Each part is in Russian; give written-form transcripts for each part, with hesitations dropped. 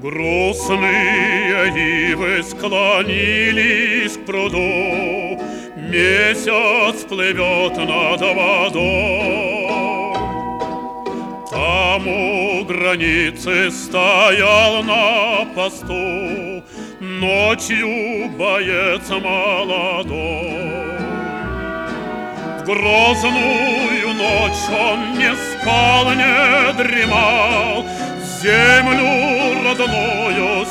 Грустные ивы склонились к пруду, месяц плывет над водой. Там у границы стоял на посту ночью боец молодой. В грозную ночь он не спал, не дремал, землю родную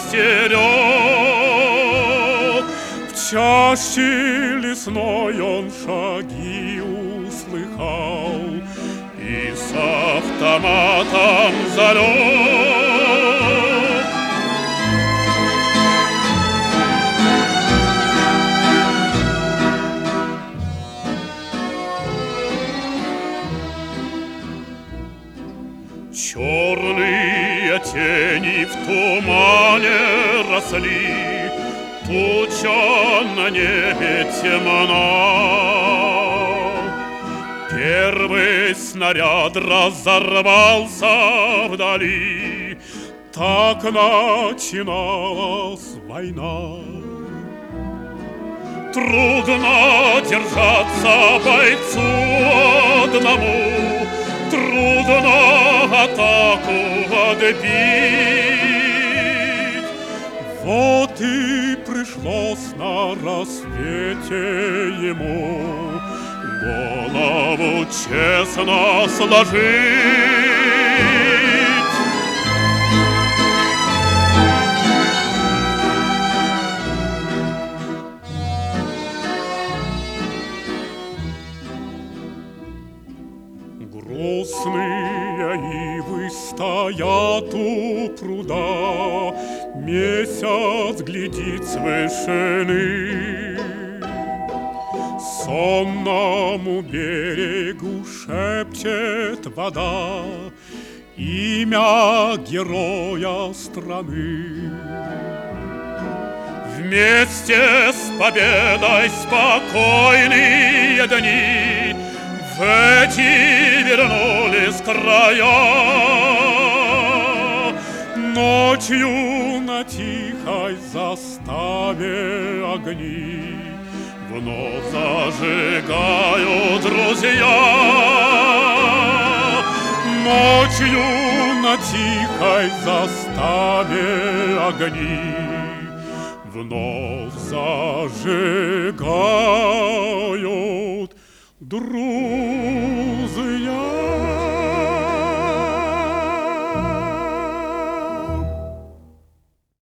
стерег. В чаще лесной он шаги услыхал и с автоматом залег. Черные тени в тумане росли, туча на небе темна. Первый снаряд разорвался вдали, так начиналась война. Трудно держаться бойцу одному, трудно атаку отбить. Вот и пришлось на рассвете ему голову честно сложить. Грустные ивы стоят у пруда, месяц глядит с вышины. Сонному берегу шепчет вода имя героя страны. Вместе с победой спокойные дни в эти вернулись края. Ночью на тихой заставе огни вновь зажигают друзья. Ночью на тихой заставе огни вновь зажигают друзья.